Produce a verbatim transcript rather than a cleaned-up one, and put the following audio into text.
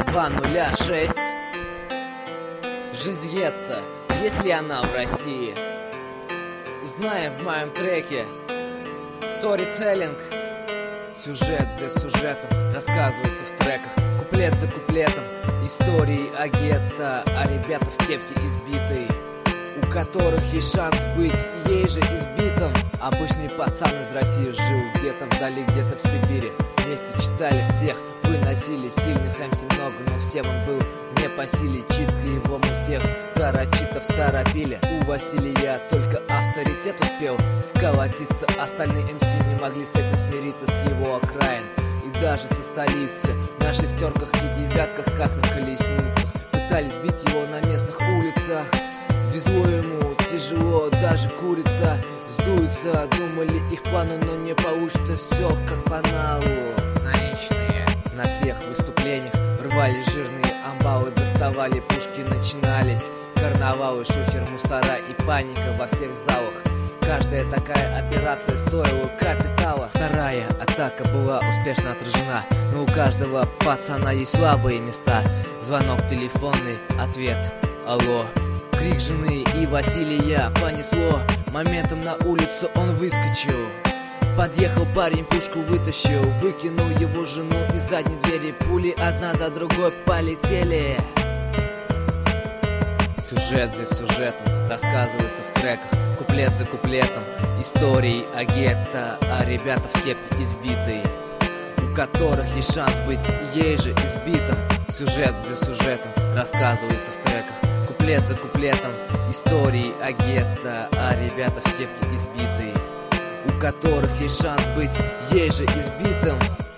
два ноль шесть. Жизнь гетто, есть ли она в России? Узнаем в моем треке. Storytelling. Сюжет за сюжетом рассказывается в треках, куплет за куплетом. Истории о гетто, а ребята в кепке избитые, у которых есть шанс быть ей же избитым. Обычный пацан из России жил где-то вдали, где-то в Сибири. Вместе читали всех, выносили сильных эм си много, но всем он был не по силе. Читка его мы всех скорочитов торопили. У Василия только авторитет успел сколотиться, остальные эм си не могли с этим смириться, с его окраин и даже со столицы. На шестерках и девятках, как на колесницах, пытались бить его на местных улицах. Везло ему тяжело, даже курица сдуется. Думали их планы, но не получится все как по налу. Наличные на всех выступлениях рвались жирные амбалы, доставали пушки, начинались карнавалы, шухер, мусора и паника во всех залах. Каждая такая операция стоила капитала. Вторая атака была успешно отражена, но у каждого пацана есть слабые места. Звонок телефонный, ответ алло. Крик жены и Василия понесло. Моментом на улицу он выскочил. Подъехал парень, пушку вытащил, выкинул его жену из задней двери. Пули одна за другой полетели. Сюжет за сюжетом рассказывается в треках, куплет за куплетом. Истории о гетто, а ребята в кепке избитые, у которых есть шанс быть ей же избитым. Сюжет за сюжетом рассказывается в треках, куплет за куплетом. Истории о гетто, а ребята в кепке избитые, у которых есть шанс быть ей же избитым.